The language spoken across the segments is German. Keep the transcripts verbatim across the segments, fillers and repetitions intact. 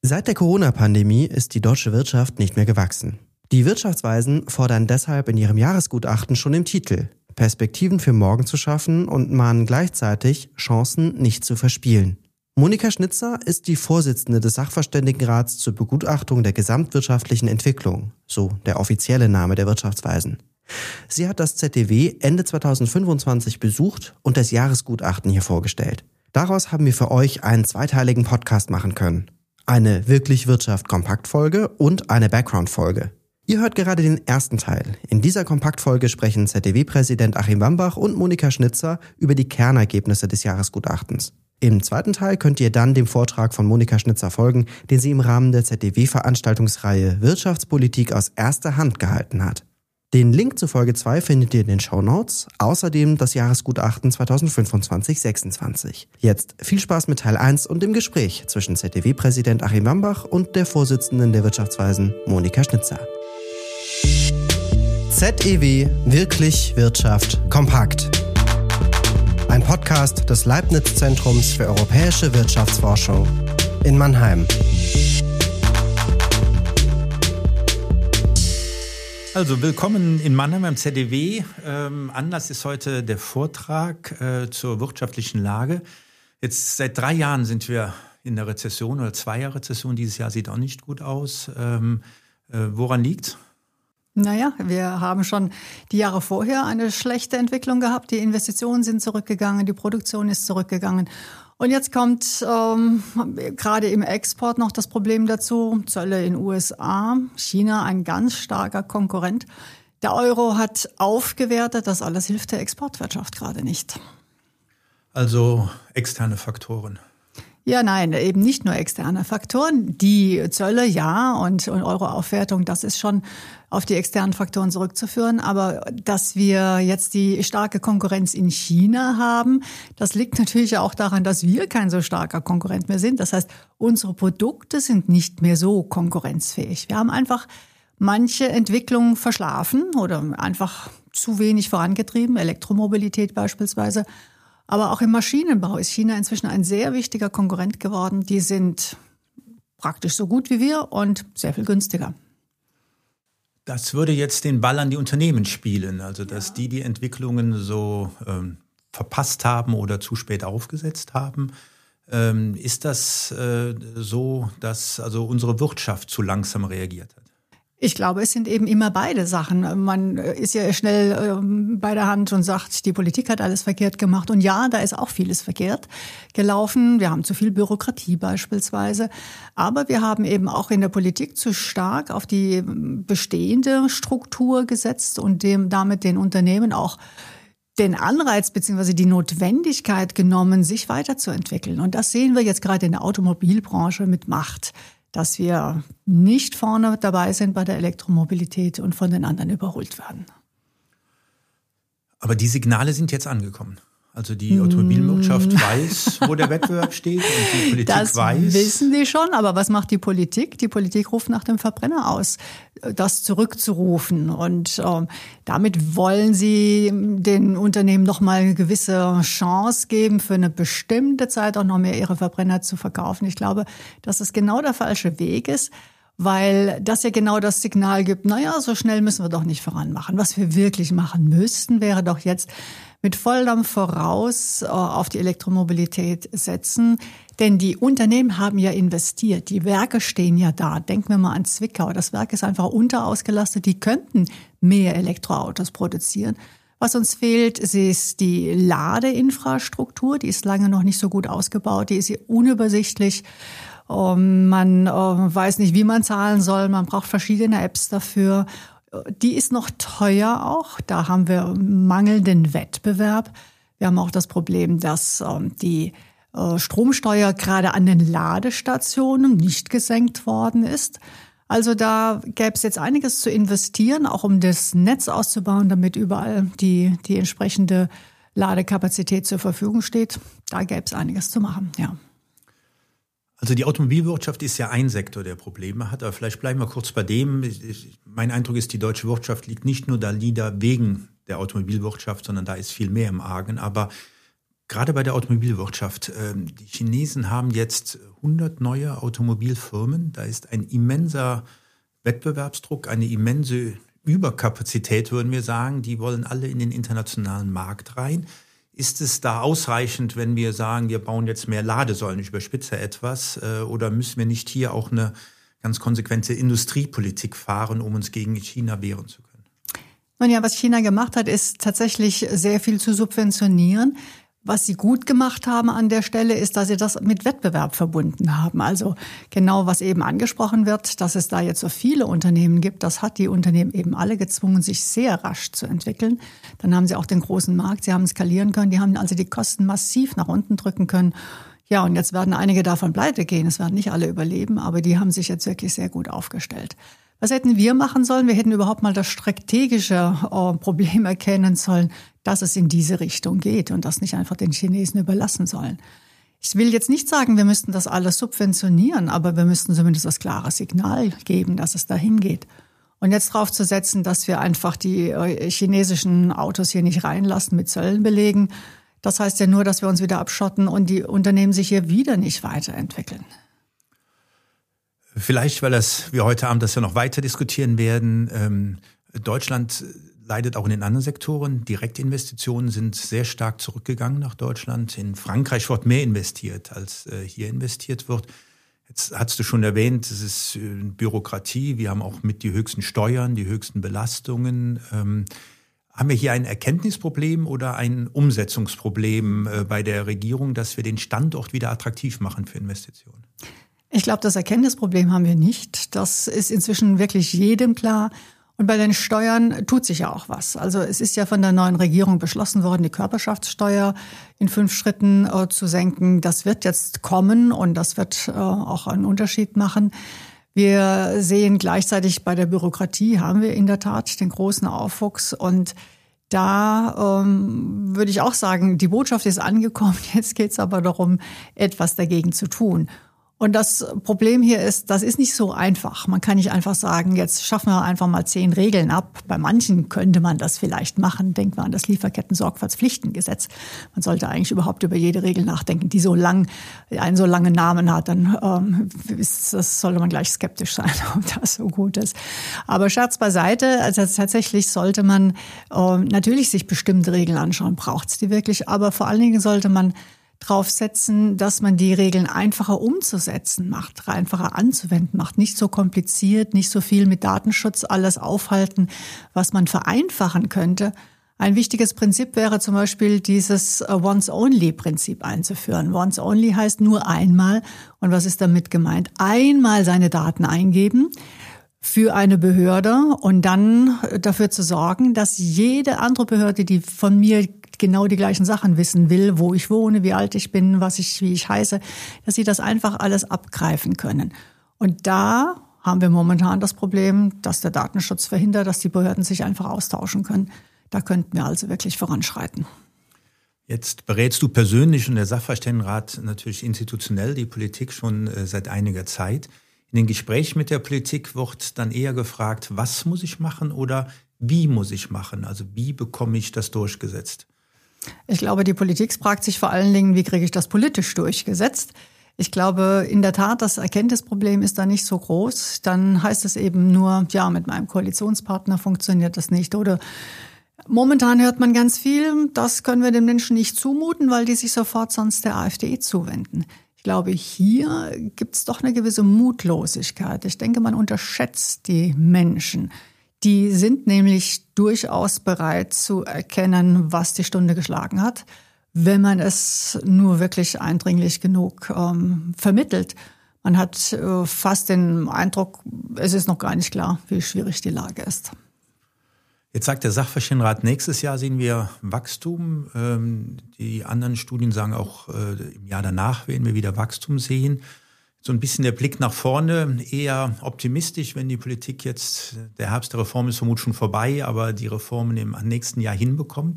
Seit der Corona-Pandemie ist die deutsche Wirtschaft nicht mehr gewachsen. Die Wirtschaftsweisen fordern deshalb in ihrem Jahresgutachten schon im Titel, Perspektiven für morgen zu schaffen und mahnen gleichzeitig, Chancen nicht zu verspielen. Monika Schnitzer ist die Vorsitzende des Sachverständigenrats zur Begutachtung der gesamtwirtschaftlichen Entwicklung, so der offizielle Name der Wirtschaftsweisen. Sie hat das Z D W Ende zweitausendfünfundzwanzig besucht und das Jahresgutachten hier vorgestellt. Daraus haben wir für euch einen zweiteiligen Podcast machen können. Eine Wirklich Wirtschaft-Kompaktfolge und eine Background-Folge. Ihr hört gerade den ersten Teil. In dieser Kompaktfolge sprechen Z D W-Präsident Achim Wambach und Monika Schnitzer über die Kernergebnisse des Jahresgutachtens. Im zweiten Teil könnt ihr dann dem Vortrag von Monika Schnitzer folgen, den sie im Rahmen der Z D W-Veranstaltungsreihe Wirtschaftspolitik aus erster Hand gehalten hat. Den Link zu Folge zwei findet ihr in den Shownotes, außerdem das Jahresgutachten zweitausendfünfundzwanzig sechsundzwanzig. Jetzt viel Spaß mit Teil eins und dem Gespräch zwischen Z D W-Präsident Achim Wambach und der Vorsitzenden der Wirtschaftsweisen Monika Schnitzer. Z E W Wirklich Wirtschaft kompakt. Ein Podcast des Leibniz-Zentrums für europäische Wirtschaftsforschung in Mannheim. Also willkommen in Mannheim beim Z D W. Ähm, Anlass ist heute der Vortrag äh, zur wirtschaftlichen Lage. Jetzt seit drei Jahren sind wir in der Rezession oder zwei Jahre Rezession. Dieses Jahr sieht auch nicht gut aus. Ähm, äh, woran liegt's? Naja, wir haben schon die Jahre vorher eine schlechte Entwicklung gehabt. Die Investitionen sind zurückgegangen, die Produktion ist zurückgegangen. Und jetzt kommt ähm, gerade im Export noch das Problem dazu. Zölle in U S A, China, ein ganz starker Konkurrent. Der Euro hat aufgewertet, das alles hilft der Exportwirtschaft gerade nicht. Also externe Faktoren. Ja, nein, eben nicht nur externe Faktoren. Die Zölle, ja, und, und Euro-Aufwertung, das ist schon auf die externen Faktoren zurückzuführen. Aber dass wir jetzt die starke Konkurrenz in China haben, das liegt natürlich auch daran, dass wir kein so starker Konkurrent mehr sind. Das heißt, unsere Produkte sind nicht mehr so konkurrenzfähig. Wir haben einfach manche Entwicklungen verschlafen oder einfach zu wenig vorangetrieben, Elektromobilität beispielsweise. Aber auch im Maschinenbau ist China inzwischen ein sehr wichtiger Konkurrent geworden. Die sind praktisch so gut wie wir und sehr viel günstiger. Das würde jetzt den Ball an die Unternehmen spielen, also dass ja. die die Entwicklungen so ähm, verpasst haben oder zu spät aufgesetzt haben. Ähm, ist das äh, so, dass also unsere Wirtschaft zu langsam reagiert hat? Ich glaube, es sind eben immer beide Sachen. Man ist ja schnell ähm, bei der Hand und sagt, die Politik hat alles verkehrt gemacht. Und ja, da ist auch vieles verkehrt gelaufen. Wir haben zu viel Bürokratie beispielsweise. Aber wir haben eben auch in der Politik zu stark auf die bestehende Struktur gesetzt und dem damit den Unternehmen auch den Anreiz bzw. die Notwendigkeit genommen, sich weiterzuentwickeln. Und das sehen wir jetzt gerade in der Automobilbranche mit Macht, dass wir nicht vorne dabei sind bei der Elektromobilität und von den anderen überholt werden. Aber die Signale sind jetzt angekommen. Also die Automobilwirtschaft mm. weiß, wo der Wettbewerb steht und die Politik das weiß. Das wissen die schon, aber was macht die Politik? Die Politik ruft nach dem Verbrenner aus, das zurückzurufen. Und ähm, damit wollen sie den Unternehmen nochmal eine gewisse Chance geben, für eine bestimmte Zeit auch noch mehr ihre Verbrenner zu verkaufen. Ich glaube, dass es genau der falsche Weg ist, weil das ja genau das Signal gibt, naja, so schnell müssen wir doch nicht voranmachen. Was wir wirklich machen müssten, wäre doch jetzt mit Volldampf voraus auf die Elektromobilität setzen. Denn die Unternehmen haben ja investiert. Die Werke stehen ja da. Denken wir mal an Zwickau. Das Werk ist einfach unterausgelastet. Die könnten mehr Elektroautos produzieren. Was uns fehlt, ist die Ladeinfrastruktur. Die ist lange noch nicht so gut ausgebaut. Die ist unübersichtlich. Man weiß nicht, wie man zahlen soll. Man braucht verschiedene Apps dafür. Die ist noch teuer auch. Da haben wir mangelnden Wettbewerb. Wir haben auch das Problem, dass die Stromsteuer gerade an den Ladestationen nicht gesenkt worden ist. Also da gäbe es jetzt einiges zu investieren, auch um das Netz auszubauen, damit überall die, die entsprechende Ladekapazität zur Verfügung steht. Da gäbe es einiges zu machen, ja. Also die Automobilwirtschaft ist ja ein Sektor, der Probleme hat, aber vielleicht bleiben wir kurz bei dem. Ich, mein Eindruck ist, die deutsche Wirtschaft liegt nicht nur da nieder wegen der Automobilwirtschaft, sondern da ist viel mehr im Argen. Aber Gerade bei der Automobilwirtschaft. Die Chinesen haben jetzt hundert neue Automobilfirmen. Da ist ein immenser Wettbewerbsdruck, eine immense Überkapazität, würden wir sagen. Die wollen alle in den internationalen Markt rein. Ist es da ausreichend, wenn wir sagen, wir bauen jetzt mehr Ladesäulen? Ich überspitze etwas. Oder müssen wir nicht hier auch eine ganz konsequente Industriepolitik fahren, um uns gegen China wehren zu können? Nun ja, was China gemacht hat, ist tatsächlich sehr viel zu subventionieren. Was sie gut gemacht haben an der Stelle, ist, dass sie das mit Wettbewerb verbunden haben. Also genau, was eben angesprochen wird, dass es da jetzt so viele Unternehmen gibt, das hat die Unternehmen eben alle gezwungen, sich sehr rasch zu entwickeln. Dann haben sie auch den großen Markt, sie haben skalieren können, die haben also die Kosten massiv nach unten drücken können. Ja, und jetzt werden einige davon pleite gehen, es werden nicht alle überleben, aber die haben sich jetzt wirklich sehr gut aufgestellt. Was hätten wir machen sollen? Wir hätten überhaupt mal das strategische äh, Problem erkennen sollen, dass es in diese Richtung geht und das nicht einfach den Chinesen überlassen sollen. Ich will jetzt nicht sagen, wir müssten das alles subventionieren, aber wir müssten zumindest das klare Signal geben, dass es dahin geht. Und jetzt drauf zu setzen, dass wir einfach die äh, chinesischen Autos hier nicht reinlassen, mit Zöllen belegen, das heißt ja nur, dass wir uns wieder abschotten und die Unternehmen sich hier wieder nicht weiterentwickeln. Vielleicht, weil das wir heute Abend das ja noch weiter diskutieren werden. Ähm, Deutschland leidet auch in den anderen Sektoren. Direktinvestitionen sind sehr stark zurückgegangen nach Deutschland. In Frankreich wird mehr investiert, als äh, hier investiert wird. Jetzt hast du schon erwähnt, es ist äh, Bürokratie. Wir haben auch mit die höchsten Steuern, die höchsten Belastungen. Ähm, haben wir hier ein Erkenntnisproblem oder ein Umsetzungsproblem äh, bei der Regierung, dass wir den Standort wieder attraktiv machen für Investitionen? Ich glaube, das Erkenntnisproblem haben wir nicht. Das ist inzwischen wirklich jedem klar. Und bei den Steuern tut sich ja auch was. Also es ist ja von der neuen Regierung beschlossen worden, die Körperschaftssteuer in fünf Schritten äh, zu senken. Das wird jetzt kommen und das wird äh, auch einen Unterschied machen. Wir sehen gleichzeitig bei der Bürokratie haben wir in der Tat den großen Aufwuchs und da ähm, würde ich auch sagen, die Botschaft ist angekommen. Jetzt geht es aber darum, etwas dagegen zu tun. Und das Problem hier ist, das ist nicht so einfach. Man kann nicht einfach sagen, jetzt schaffen wir einfach mal zehn Regeln ab. Bei manchen könnte man das vielleicht machen. Denkt man an das Lieferketten-Sorgfaltspflichtengesetz. Man sollte eigentlich überhaupt über jede Regel nachdenken, die so lang, einen so langen Namen hat. Dann ähm, ist, das sollte man gleich skeptisch sein, ob das so gut ist. Aber Scherz beiseite, also tatsächlich sollte man äh, natürlich sich bestimmte Regeln anschauen. Braucht es die wirklich? Aber vor allen Dingen sollte man drauf setzen, dass man die Regeln einfacher umzusetzen macht, einfacher anzuwenden macht, nicht so kompliziert, nicht so viel mit Datenschutz alles aufhalten, was man vereinfachen könnte. Ein wichtiges Prinzip wäre zum Beispiel dieses Once-Only-Prinzip einzuführen. Once-Only heißt nur einmal. Und was ist damit gemeint? Einmal seine Daten eingeben für eine Behörde und dann dafür zu sorgen, dass jede andere Behörde, die von mir genau die gleichen Sachen wissen will, wo ich wohne, wie alt ich bin, was ich, wie ich heiße, dass sie das einfach alles abgreifen können. Und da haben wir momentan das Problem, dass der Datenschutz verhindert, dass die Behörden sich einfach austauschen können. Da könnten wir also wirklich voranschreiten. Jetzt berätst du persönlich und der Sachverständigenrat natürlich institutionell die Politik schon seit einiger Zeit. In den Gesprächen mit der Politik wird dann eher gefragt, was muss ich machen oder wie muss ich machen? Also wie bekomme ich das durchgesetzt? Ich glaube, die Politik fragt sich vor allen Dingen, wie kriege ich das politisch durchgesetzt? Ich glaube, in der Tat, das Erkenntnisproblem ist da nicht so groß. Dann heißt es eben nur, ja, mit meinem Koalitionspartner funktioniert das nicht. Oder momentan hört man ganz viel, das können wir den Menschen nicht zumuten, weil die sich sofort sonst der AfD zuwenden. Ich glaube, hier gibt es doch eine gewisse Mutlosigkeit. Ich denke, man unterschätzt die Menschen. Die sind nämlich durchaus bereit zu erkennen, was die Stunde geschlagen hat, wenn man es nur wirklich eindringlich genug ähm, vermittelt. Man hat äh, fast den Eindruck, es ist noch gar nicht klar, wie schwierig die Lage ist. Jetzt sagt der Sachverständigenrat, nächstes Jahr sehen wir Wachstum. Ähm, die anderen Studien sagen auch, äh, im Jahr danach werden wir wieder Wachstum sehen. So ein bisschen der Blick nach vorne, eher optimistisch, wenn die Politik jetzt, der Herbst der Reform ist vermutlich schon vorbei, aber die Reformen im nächsten Jahr hinbekommt,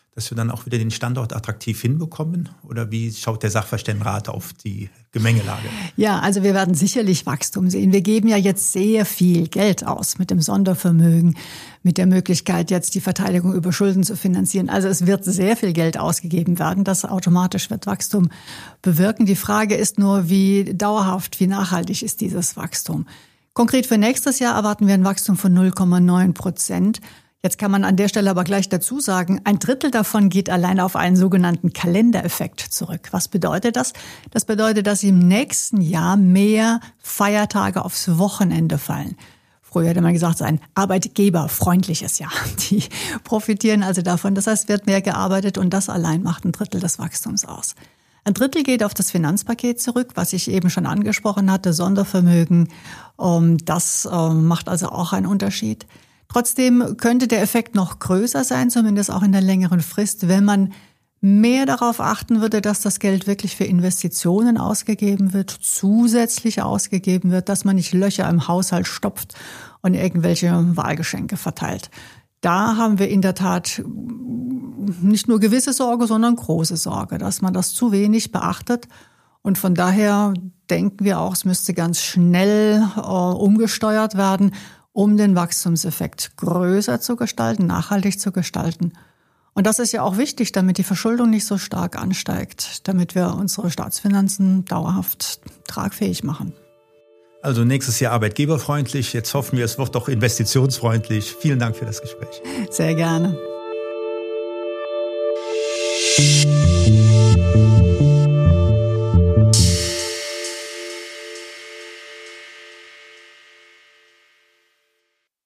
dass wir dann auch wieder den Standort attraktiv hinbekommen? Oder wie schaut der Sachverständigenrat auf die Gemengelage? Ja, also wir werden sicherlich Wachstum sehen. Wir geben ja jetzt sehr viel Geld aus mit dem Sondervermögen, mit der Möglichkeit, jetzt die Verteidigung über Schulden zu finanzieren. Also es wird sehr viel Geld ausgegeben werden. Das automatisch wird Wachstum bewirken. Die Frage ist nur, wie dauerhaft, wie nachhaltig ist dieses Wachstum? Konkret für nächstes Jahr erwarten wir ein Wachstum von null Komma neun Prozent. Jetzt kann man an der Stelle aber gleich dazu sagen, ein Drittel davon geht alleine auf einen sogenannten Kalendereffekt zurück. Was bedeutet das? Das bedeutet, dass im nächsten Jahr mehr Feiertage aufs Wochenende fallen. Früher hätte man gesagt, es ist ein arbeitgeberfreundliches Jahr. Die profitieren also davon. Das heißt, es wird mehr gearbeitet und das allein macht ein Drittel des Wachstums aus. Ein Drittel geht auf das Finanzpaket zurück, was ich eben schon angesprochen hatte, Sondervermögen. Das macht also auch einen Unterschied. Trotzdem könnte der Effekt noch größer sein, zumindest auch in der längeren Frist, wenn man mehr darauf achten würde, dass das Geld wirklich für Investitionen ausgegeben wird, zusätzlich ausgegeben wird, dass man nicht Löcher im Haushalt stopft und irgendwelche Wahlgeschenke verteilt. Da haben wir in der Tat nicht nur gewisse Sorge, sondern große Sorge, dass man das zu wenig beachtet. Und von daher denken wir auch, es müsste ganz schnell äh, umgesteuert werden, um den Wachstumseffekt größer zu gestalten, nachhaltig zu gestalten. Und das ist ja auch wichtig, damit die Verschuldung nicht so stark ansteigt, damit wir unsere Staatsfinanzen dauerhaft tragfähig machen. Also nächstes Jahr arbeitgeberfreundlich. Jetzt hoffen wir, es wird doch investitionsfreundlich. Vielen Dank für das Gespräch. Sehr gerne.